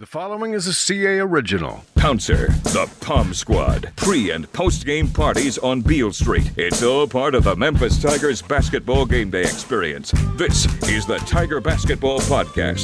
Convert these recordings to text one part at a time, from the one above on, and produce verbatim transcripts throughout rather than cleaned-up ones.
The following is a C A original. Pouncer, the Pom Squad, pre- and post-game parties on Beale Street. It's all part of the Memphis Tigers basketball game day experience. This is the Tiger Basketball Podcast.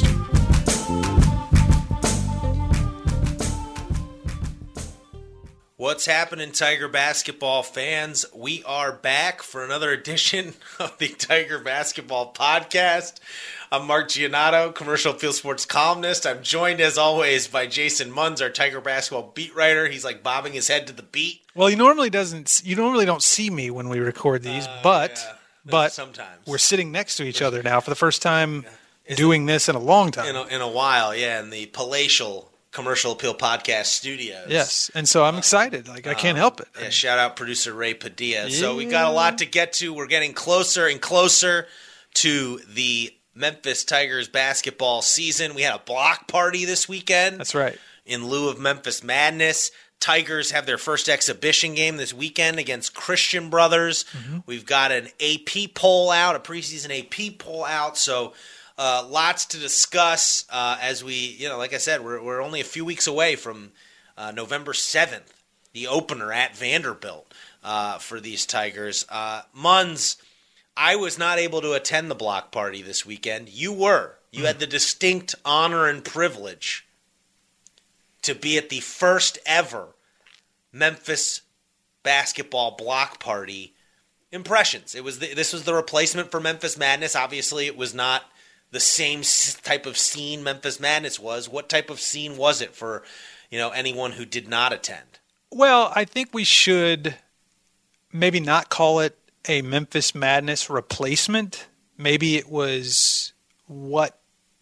What's happening, Tiger basketball fans? We are back for another edition of the Tiger Basketball Podcast. I'm Mark Giannato, Commercial Field Sports columnist. I'm joined, as always, by Jason Munz, our Tiger basketball beat writer. He's like bobbing his head to the beat. Well, he normally doesn't. You normally don't see me when we record these, uh, but yeah, but sometimes we're sitting next to each other now for the first time yeah. doing this in a long time. In a, in a while, yeah, in the palatial Commercial Appeal Podcast studios. Yes, and so I'm excited. Like I can't um, help it. Yeah, shout out producer Ray Padilla. Yeah. So we got a lot to get to. We're getting closer and closer to the Memphis Tigers basketball season. We had a block party this weekend. That's right. In lieu of Memphis Madness. Tigers have their first exhibition game this weekend against Christian Brothers. Mm-hmm. We've got an A P poll out, a preseason A P poll out. So uh, lots to discuss uh, as we, you know, like I said, we're, we're only a few weeks away from uh, November seventh, the opener at Vanderbilt uh, for these Tigers. Uh, Munz, I was not able to attend the block party this weekend. You were. You mm-hmm. had the distinct honor and privilege to be at the first ever Memphis basketball block party. Impressions. It was the, this was the replacement for Memphis Madness. Obviously, it was not the same type of scene Memphis Madness was. What type of scene was it for, you know, anyone who did not attend? Well, I think we should maybe not call it a Memphis Madness replacement. Maybe it was what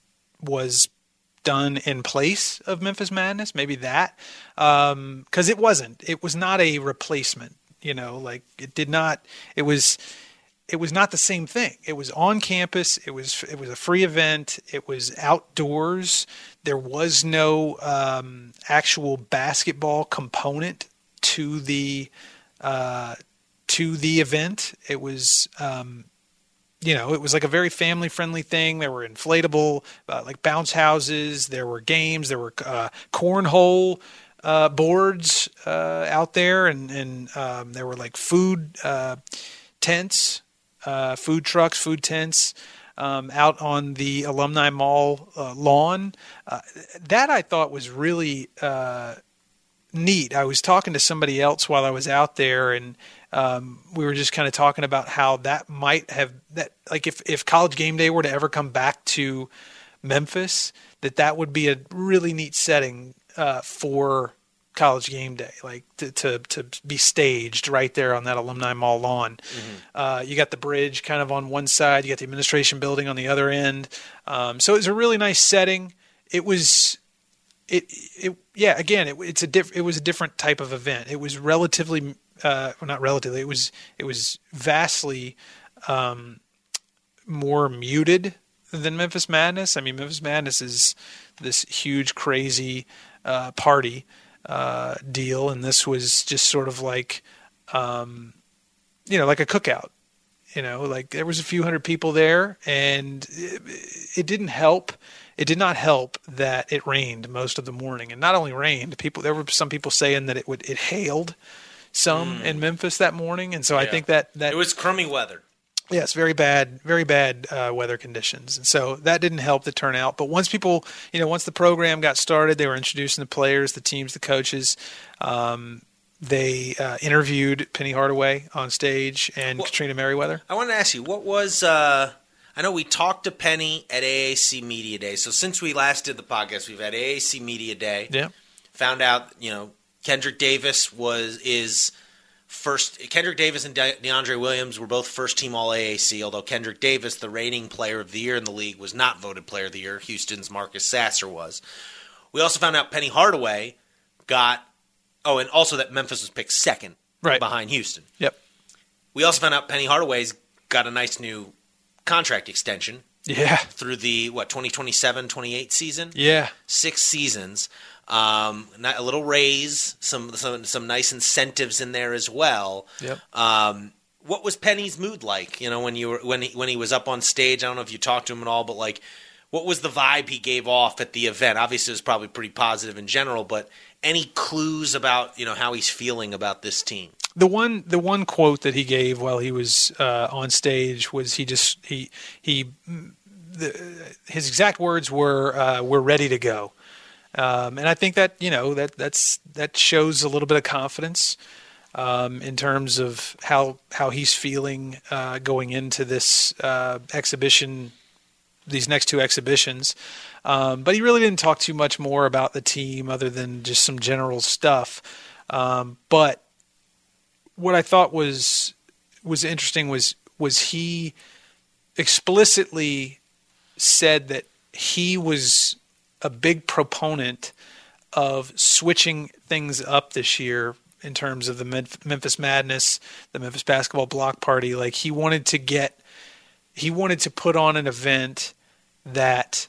was done in place of Memphis Madness. Maybe that. Um, 'cause it wasn't. It was not a replacement. You know, like it did not. It was. It was not the same thing. It was on campus. It was. It was a free event. It was outdoors. There was no um, actual basketball component to the. Uh, to the event. It was, um, you know, it was like a very family-friendly thing. There were inflatable, uh, like bounce houses. There were games. There were uh, cornhole uh, boards uh, out there, and, and um, there were like food uh, tents, uh, food trucks, food tents um, out on the Alumni Mall uh, lawn. Uh, that I thought was really uh, neat. I was talking to somebody else while I was out there, and Um, we were just kind of talking about how that might have that like if, if College Game Day were to ever come back to Memphis, that that would be a really neat setting uh, for College Game Day, like to, to to be staged right there on that Alumni Mall lawn. Mm-hmm. Uh, you got the bridge kind of on one side, you got the administration building on the other end. Um, so it was a really nice setting. It was, it it yeah. Again, it, it's a diff, It was a different type of event. It was relatively. Uh, well, not relatively. It was it was vastly um, more muted than Memphis Madness. I mean, Memphis Madness is this huge, crazy uh, party uh, deal, and this was just sort of like, um, you know, like a cookout. You know, like there was a few hundred people there, and it, it didn't help. It did not help that it rained most of the morning, and not only rained. People there were some people saying that it would it hailed. Some mm. in Memphis that morning, and so yeah. I think that, that it was crummy weather. Yes, very bad, very bad uh, weather conditions, and so that didn't help the turnout. But once people, you know, once the program got started, they were introducing the players, the teams, the coaches. Um, they uh, interviewed Penny Hardaway on stage and well, Katrina Merriweather. I wanted to ask you, what was? Uh, I know we talked to Penny at A A C Media Day. So since we last did the podcast, we've had A A C Media Day. Yeah, found out, you know. Kendrick Davis was is first. Kendrick Davis and De- DeAndre Williams were both first-team All A A C, although Kendrick Davis, the reigning player of the year in the league, was not voted player of the year. Houston's Marcus Sasser was. We also found out Penny Hardaway got – oh, and also that Memphis was picked second right. behind Houston. Yep. We also found out Penny Hardaway's got a nice new contract extension. Yeah. Through the, what, twenty twenty-seven twenty-eight season? Yeah. Six seasons. Um, a little raise, some some some nice incentives in there as well. Yep. Um, what was Penny's mood like? You know, when you were when he when he was up on stage. I don't know if you talked to him at all, but like, what what was the vibe he gave off at the event? Obviously, it was probably pretty positive in general, but any clues about, you know, how he's feeling about this team? The one, the one quote that he gave while he was uh, on stage was he just he he the, his exact words were uh, "We're ready to go," um, and I think that you know that that's that shows a little bit of confidence um, in terms of how how he's feeling uh, going into this uh, exhibition, these next two exhibitions. Um, but he really didn't talk too much more about the team other than just some general stuff. Um, but what I thought was was interesting was was he explicitly said that he was a big proponent of switching things up this year in terms of the Memphis Madness, the Memphis Basketball Block Party. Like he wanted to get, he wanted to put on an event that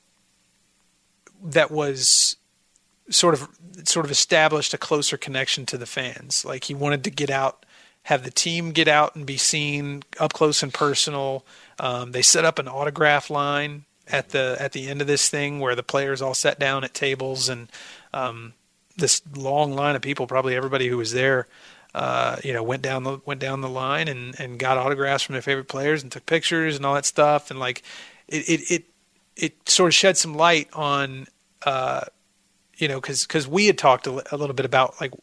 that was sort of sort of established a closer connection to the fans. Like he wanted to get out, have the team get out and be seen up close and personal. Um, they set up an autograph line at the at the end of this thing where the players all sat down at tables, and um, this long line of people, probably everybody who was there, uh, you know, went down the went down the line and, and got autographs from their favorite players and took pictures and all that stuff. And like it it it, it sort of shed some light on, uh, you know, because because we had talked a, a little bit about like.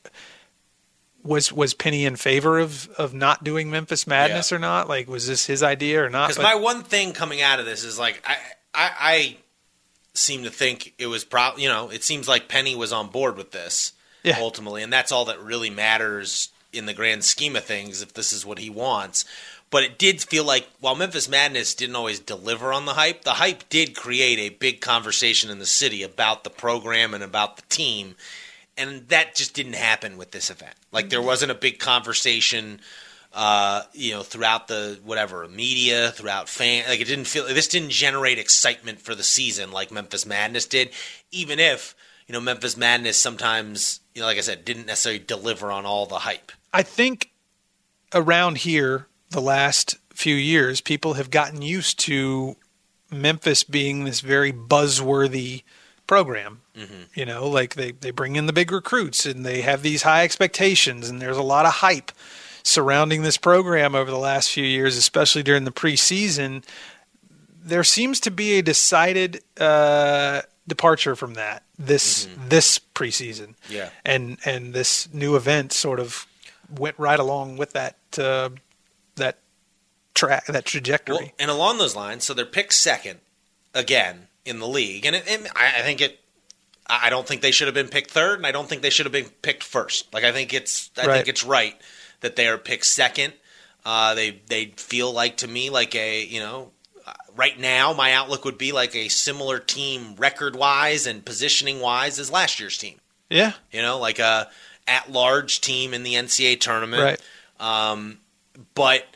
Was was Penny in favor of, of not doing Memphis Madness yeah. or not? Like, was this his idea or not? Because my one thing coming out of this is like I, I I seem to think it was probably you know it seems like Penny was on board with this yeah. ultimately, and that's all that really matters in the grand scheme of things if this is what he wants. But it did feel like while Memphis Madness didn't always deliver on the hype, the hype did create a big conversation in the city about the program and about the team. And that just didn't happen with this event. Like there wasn't a big conversation, uh, you know, throughout the whatever media, throughout fan. Like it didn't feel. This didn't generate excitement for the season like Memphis Madness did. Even if you know Memphis Madness sometimes, you know, like I said, didn't necessarily deliver on all the hype. I think around here, the last few years, people have gotten used to Memphis being this very buzzworthy program. Mm-hmm. You know, like they, they bring in the big recruits and they have these high expectations, and there's a lot of hype surrounding this program over the last few years, especially during the preseason. There seems to be a decided uh, departure from that this mm-hmm. this preseason. Yeah. And and this new event sort of went right along with that uh, that track that trajectory. Well, and along those lines, so they're picked second again in the league, and, it, and I, I think it. I don't think they should have been picked third, and I don't think they should have been picked first. Like I think it's, I right. think it's right that they are picked second. Uh, they they feel like to me like a you know, uh, right now my outlook would be like a similar team record wise and positioning wise as last year's team. Yeah, you know, like a at large team in the N C A A tournament. Right. Um, but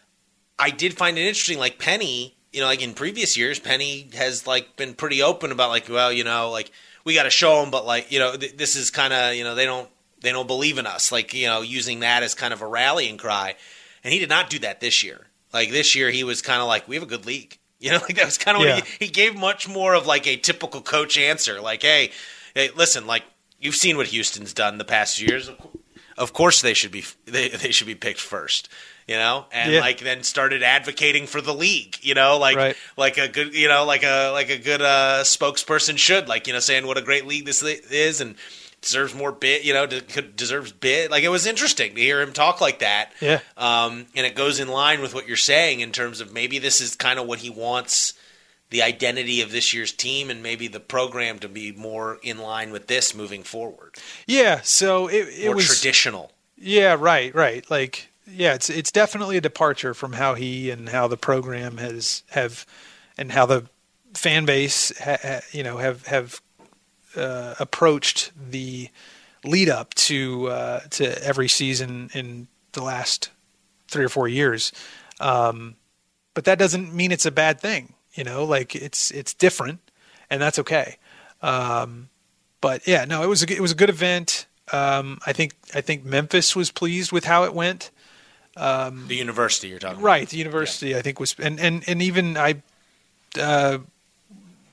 I did find it interesting, like Penny. You know, like in previous years, Penny has like been pretty open about like, well, you know, like. We got to show them, but like you know, th- this is kind of you know they don't they don't believe in us. Like you know, using that as kind of a rallying cry, and he did not do that this year. Like this year, he was kind of like, we have a good league. You know, like that was kind of yeah. what he, he gave much more of like a typical coach answer. Like, hey, hey, listen, like you've seen what Houston's done the past years. Of course, they should be they they should be picked first. You know, and yeah. like then started advocating for the league, you know, like right. like a good, you know, like a like a good uh, spokesperson should, like you know, saying what a great league this is and deserves more bid, you know, deserves bid. Like it was interesting to hear him talk like that. Yeah, um, and it goes in line with what you're saying in terms of maybe this is kind of what he wants the identity of this year's team and maybe the program to be more in line with this moving forward. Yeah, so it, it more was traditional. Yeah, right, right, like. Yeah, it's it's definitely a departure from how he and how the program has have, and how the fan base ha, ha, you know have have uh, approached the lead up to uh, to every season in the last three or four years. Um, but that doesn't mean it's a bad thing, you know. Like it's it's different, and that's okay. Um, but yeah, no, it was a, it was a good event. Um, I think I think Memphis was pleased with how it went. Um, the university you're talking right, about. the university yeah. I think was, and, and, and even I, uh,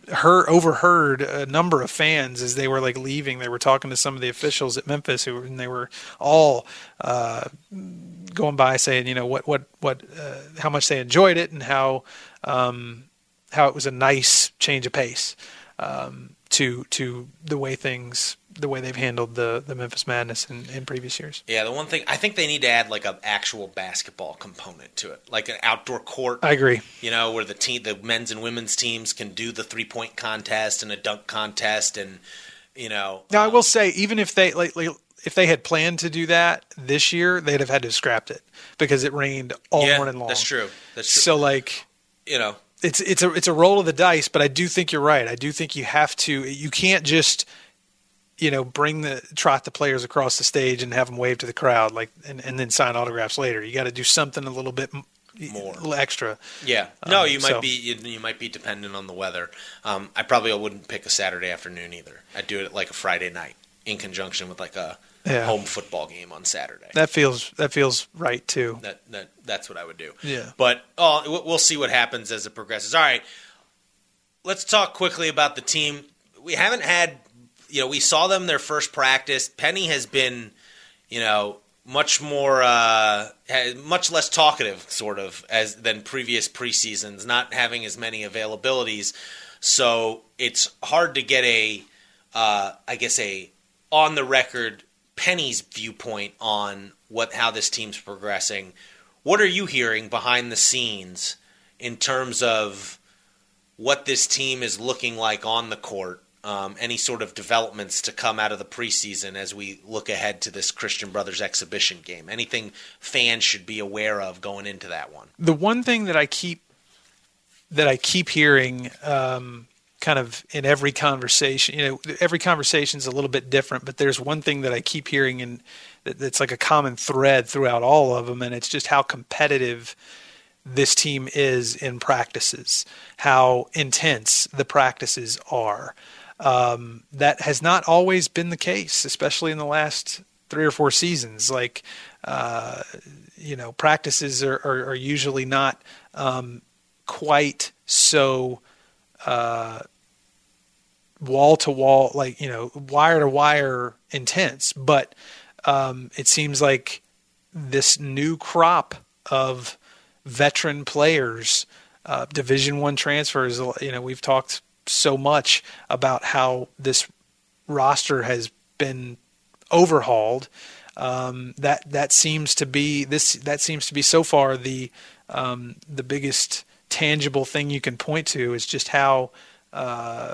heard overheard a number of fans as they were like leaving. They were talking to some of the officials at Memphis, who and they were all uh, going by saying, you know, what what what uh, how much they enjoyed it and how um, how it was a nice change of pace um, to to the way things. the way they've handled the, the Memphis Madness in, in previous years. Yeah, the one thing, I think they need to add like an actual basketball component to it, like an outdoor court. I agree. You know, where the team, the men's and women's teams can do the three-point contest and a dunk contest and, you know. Now, um, I will say, even if they like, like, if they had planned to do that this year, they'd have had to have scrapped it because it rained all yeah, morning long. that's true. That's true. So, like, you know. It's, it's, a, it's a roll of the dice, but I do think you're right. I do think you have to – you can't just – you know, bring the trot the players across the stage and have them wave to the crowd, like, and, and then sign autographs later. You got to do something a little bit more, a little extra. Yeah, no, you um, might so. be you, you might be dependent on the weather. Um, I probably wouldn't pick a Saturday afternoon either. I'd do it like a Friday night in conjunction with like a yeah. home football game on Saturday. That feels that feels right too. That that that's what I would do. Yeah, but oh, we'll see what happens as it progresses. All right, let's talk quickly about the team. We haven't had. You know, we saw them their first practice. Penny has been, you know, much more, uh, much less talkative, sort of, as than previous preseasons, not having as many availabilities. So it's hard to get a, uh, I guess, a on the record Penny's viewpoint on what how this team's progressing. What are you hearing behind the scenes in terms of what this team is looking like on the court? Um, any sort of developments to come out of the preseason as we look ahead to this Christian Brothers exhibition game? Anything fans should be aware of going into that one? The one thing that I keep that I keep hearing, um, kind of in every conversation, you know, every conversation is a little bit different, but there's one thing that I keep hearing, and that's like a common thread throughout all of them, and it's just how competitive this team is in practices, how intense the practices are. Um, that has not always been the case, especially in the last three or four seasons. Like, uh, you know, practices are, are, are usually not um, quite so uh, wall-to-wall, like, you know, wire-to-wire intense. But um, it seems like this new crop of veteran players, uh, Division One transfers, you know, we've talked so much about how this roster has been overhauled. Um, that that seems to be this. That seems to be so far the um, the biggest tangible thing you can point to is just how uh,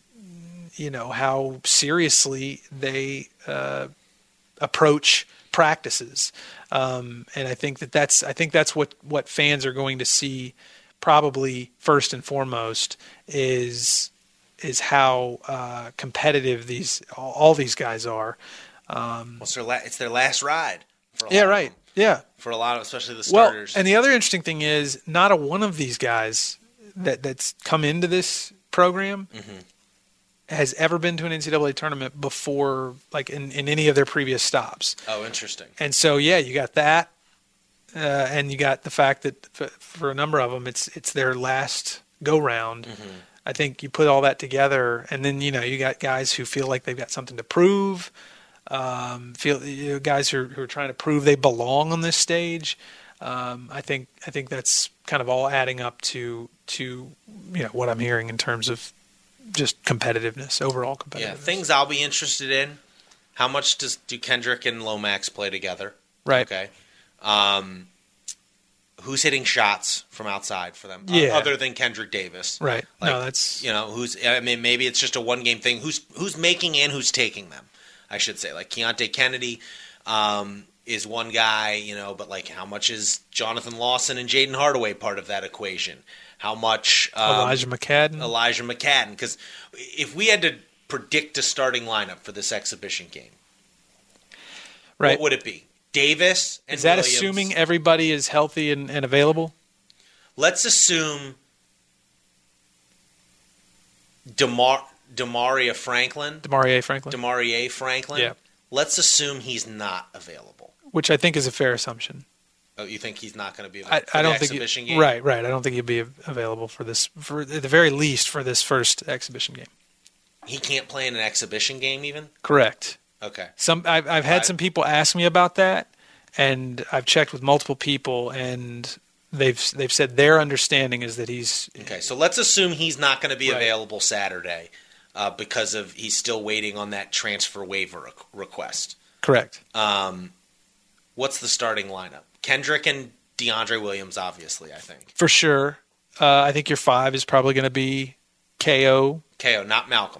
you know how seriously they uh, approach practices. Um, and I think that that's I think that's what what fans are going to see. Probably first and foremost is is how uh, competitive these all, all these guys are. Um, well, it's, their la- it's their last ride. For a yeah, lot right. Of them, yeah, for a lot of, especially the starters. Well, and the other interesting thing is, not a one of these guys that that's come into this program mm-hmm. has ever been to an N C double A tournament before, like in, in any of their previous stops. Oh, interesting. And so, yeah, you got that. Uh, and you got the fact that f- for a number of them, it's it's their last go round. Mm-hmm. I think you put all that together, and then you know you got guys who feel like they've got something to prove. Um, feel you know, guys who are, who are trying to prove they belong on this stage. Um, I think I think that's kind of all adding up to to you know what I'm hearing in terms of just competitiveness, overall competitiveness. Yeah, things I'll be interested in. How much does do Kendrick and Lomax play together? Right. Okay. Um, who's hitting shots from outside for them? Yeah. Uh, other than Kendrick Davis. Right. Like, no, that's you know who's. I mean, maybe it's just a one game thing. Who's who's making and who's taking them? I should say, like Keontae Kennedy um, is one guy, you know, but like how much is Jonathan Lawson and Jaden Hardaway part of that equation? How much um, Elijah McCadden? Elijah McCadden. Because if we had to predict a starting lineup for this exhibition game, right. what would it be? Davis and Is that Williams. assuming everybody is healthy and, and available? Let's assume DeMar Demaria Franklin. Demaria Franklin. Demaria Franklin. Yeah. Let's assume he's not available. Which I think is a fair assumption. Oh, you think he's not going to be available I, for I the don't think exhibition he, game? Right, right. I don't think he'll be available for this, for at the very least, for this first exhibition game. He can't play in an exhibition game even? Correct. Okay. Some I've, I've had I, some people ask me about that, and I've checked with multiple people, and they've they've said their understanding is that he's okay. So let's assume he's not going to be right. available Saturday uh, because of he's still waiting on that transfer waiver re- request. Correct. Um, what's the starting lineup? Kendrick and DeAndre Williams, obviously. I think For sure. Uh, I think your five is probably going to be K O. K O, not Malcolm.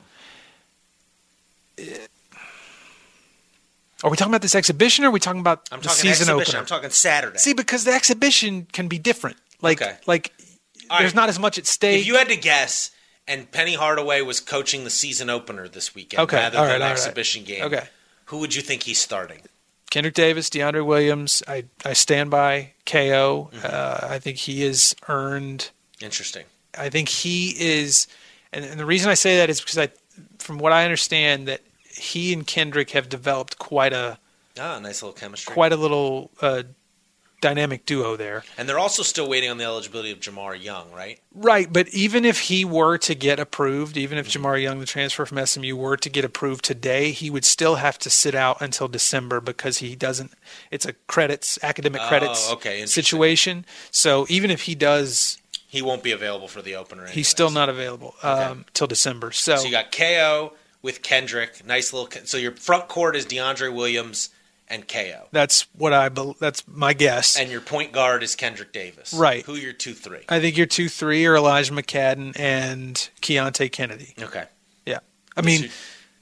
Are we talking about this exhibition, or are we talking about I'm the talking season exhibition. opener? I'm talking Saturday. See, because the exhibition can be different. Like, Okay. like All there's right. not as much at stake. If you had to guess, and Penny Hardaway was coaching the season opener this weekend Okay, rather all than right, an all right. exhibition game, Okay. who would you think he's starting? Kendrick Davis, DeAndre Williams. I, I stand by K O. Mm-hmm. Uh, I think he has earned. Interesting. I think he is, and, and the reason I say that is because I, from what I understand, that he and Kendrick have developed quite a Ah, nice little chemistry. quite a little uh, dynamic duo there. And they're also still waiting on the eligibility of Jamar Young, right? Right, but even if he were to get approved, even if Mm-hmm. Jamar Young, the transfer from S M U, were to get approved today, he would still have to sit out until December because he doesn't. It's a credits, academic Oh, credits okay, interesting. situation. So even if he does, He won't be available for the opener. he's anyways. still not available um, Okay. till December. So, So you got K O with Kendrick. Nice little. So your front court is DeAndre Williams and K O. that's what I. bel That's my guess. And your point guard is Kendrick Davis. Right. Who are your two, three? I think your two, three are Elijah McCadden and Keontae Kennedy. Okay. Yeah, I mean, your-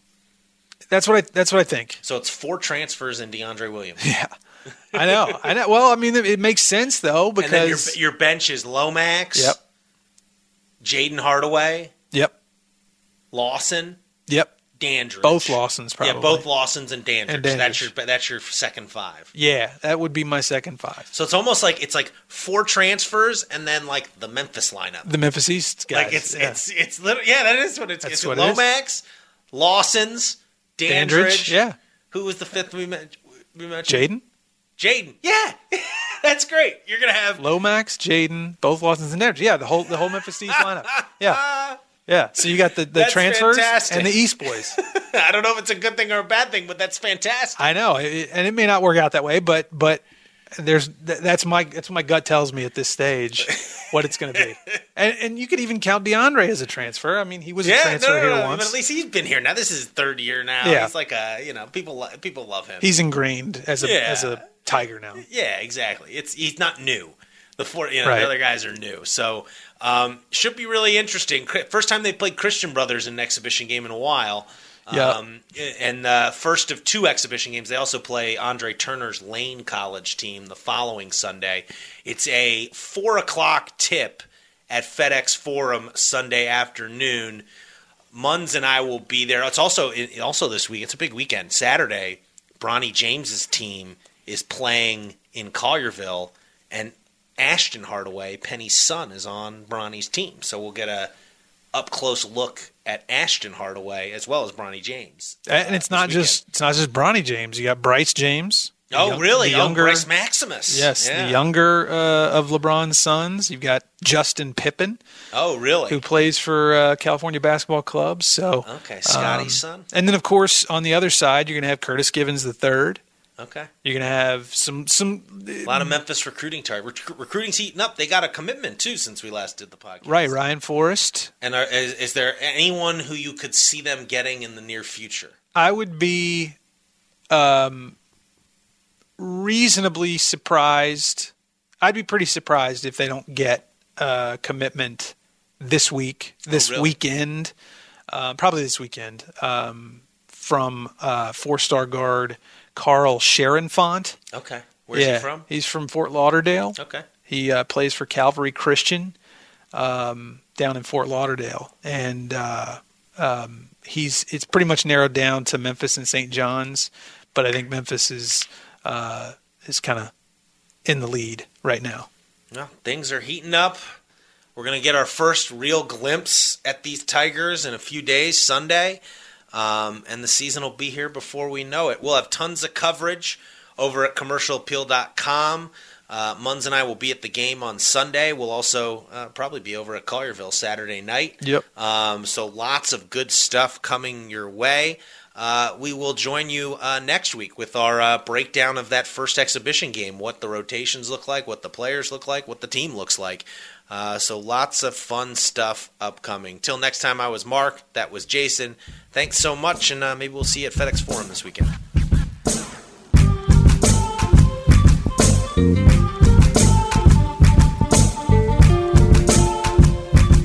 that's what I. That's what I think. So it's four transfers and DeAndre Williams. Yeah, I know. I know. Well, I mean, it, it makes sense though because And then your, your bench is Lomax. Yep. Jaden Hardaway. Yep. Lawson. Yep. Dandridge. Both Lawsons, probably. Yeah, both Lawsons and Dandridge. And Dandridge. That's your that's your second five. Yeah, that would be my second five. So it's almost like it's like four transfers and then like the Memphis lineup. The Memphis East guys. Like it's yeah. it's it's literally yeah, that is what it's. That's it's what it is. Lomax, Lawson's, Dandridge. Dandridge. Yeah. Who was the fifth we, met, we mentioned? Jaden, Jaden. Yeah, that's great. You're gonna have Lomax, Jaden, both Lawsons and Dandridge. Yeah, the whole the whole Memphis East lineup. Yeah. Yeah. So you got the, the That's transfers fantastic. and the East boys. I don't know if it's a good thing or a bad thing, but that's fantastic. I know, it, and it may not work out that way, but but there's th- that's my that's what my gut tells me at this stage what it's going to be. And and you could even count DeAndre as a transfer. I mean, he was a yeah, transfer no, no, here no, once. but at least he's been here now. This is his third year now. Yeah. He's like a you know people lo- people love him. He's ingrained as a Yeah. as a Tiger now. Yeah, exactly. It's he's not new. The four, you know, Right. the other guys are new, so um, should be really interesting. First time they played Christian Brothers in an exhibition game in a while. Yeah. Um, and uh, first of two exhibition games, they also play Andre Turner's Lane College team the following Sunday. It's a four o'clock tip at FedEx Forum Sunday afternoon. Munns and I will be there. It's also also this week. It's a big weekend. Saturday, Bronny James's team is playing in Collierville, and Ashton Hardaway, Penny's son, is on Bronny's team. So we'll get a up close look at Ashton Hardaway as well as Bronny James. And uh, it's not this just it's not just Bronny James. You got Bryce James. the Oh, young- really? The younger, oh, Bryce Maximus. yes, Yeah. the younger uh, of LeBron's sons. You've got Justin Pippen, Oh, really? who plays for uh, California Basketball Club. So Okay, Scotty's um, son. And then, of course, on the other side, you're going to have Curtis Givens the third. Okay. You're going to have some some A lot of Memphis recruiting target. Rec- recruiting's heating up. They got a commitment, too, since we last did the podcast. right Ryan Forrest. And are, is, is there anyone who you could see them getting in the near future? I would be um, reasonably surprised. I'd be pretty surprised if they don't get a commitment this week, this really? weekend, uh, probably this weekend, um, from uh, four-star guard Carl Sharonfont. Okay. Where's yeah, he from? He's from Fort Lauderdale. Okay. He uh, plays for Calvary Christian um, down in Fort Lauderdale, and uh, um, he's it's pretty much narrowed down to Memphis and Saint John's, but I think Memphis is uh, is kind of in the lead right now. Well, things are heating up. We're going to get our first real glimpse at these Tigers in a few days, Sunday. Um, and the season will be here before we know it. We'll have tons of coverage over at commercial appeal dot com. Uh, Munz and I will be at the game on Sunday. We'll also uh, probably be over at Collierville Saturday night. Yep. Um, so lots of good stuff coming your way. Uh, we will join you uh, next week with our uh, breakdown of that first exhibition game, what the rotations look like, what the players look like, what the team looks like. Uh, so lots of fun stuff upcoming. Till next time, I was Mark. That was Jason. Thanks so much, and uh, maybe we'll see you at FedEx Forum this weekend.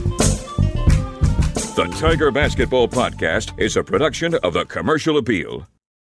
The Tiger Basketball Podcast is a production of the Commercial Appeal.